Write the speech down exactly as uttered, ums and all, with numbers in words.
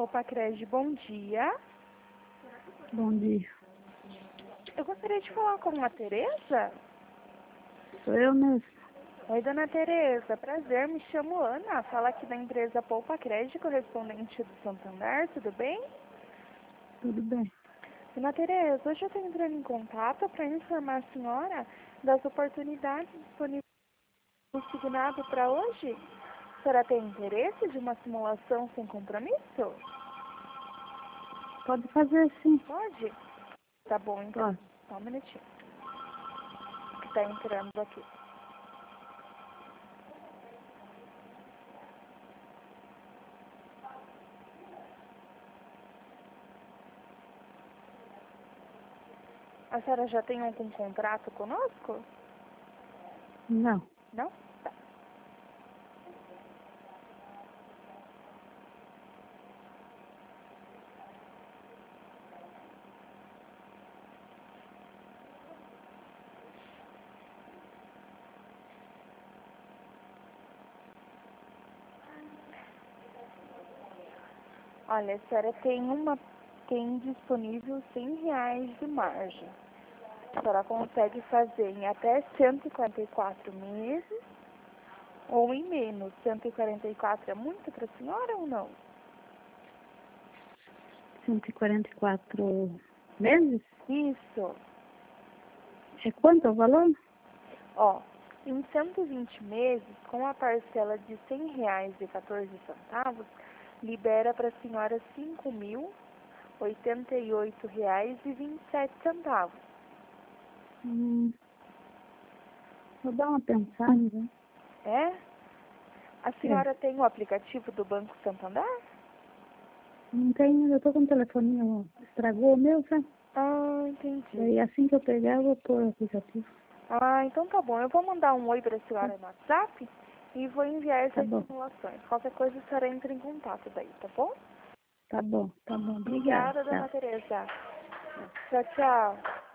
Poupa Crédito, bom dia. Bom dia. Eu gostaria de falar com a Tereza. Sou eu mesmo. Oi, dona Tereza. Prazer, me chamo Ana. Fala aqui da empresa Poupa Crédito, correspondente do Santander, tudo bem? Tudo bem. Dona Tereza, hoje eu estou entrando em contato para informar a senhora das oportunidades disponíveis no Signado para hoje. A senhora tem interesse de uma simulação sem compromisso? Pode fazer sim. Pode? Tá bom, então. Pode. Só um minutinho. Que tá entrando aqui. A senhora já tem algum contrato conosco? Não. Não? Tá. Olha, a senhora tem uma tem disponível cem reais de margem. A senhora consegue fazer em até cento e quarenta e quatro meses ou em menos. cento e quarenta e quatro é muito para a senhora ou não? cento e quarenta e quatro meses? Isso. É quanto o valor? Ó, em cento e vinte meses, com a parcela de cem reais e quatorze centavos, libera para a senhora cinco mil oitenta e oito reais e vinte e sete centavos. Hum, vou dar uma pensada. É? A senhora tem o aplicativo do Banco Santander? Não tenho, eu tô com o telefoninho, ó, estragou o meu, sabe? Ah, entendi. Daí assim que eu pegar, eu vou pôr o aplicativo. Ah, então tá bom. Eu vou mandar um oi para a senhora no WhatsApp e vou enviar Tá essas bom, simulações. Qualquer coisa a senhora entra em contato daí, tá bom? tá bom, tá bom. Obrigada, Obrigada, tchau. dona Tereza. Tchau, tchau.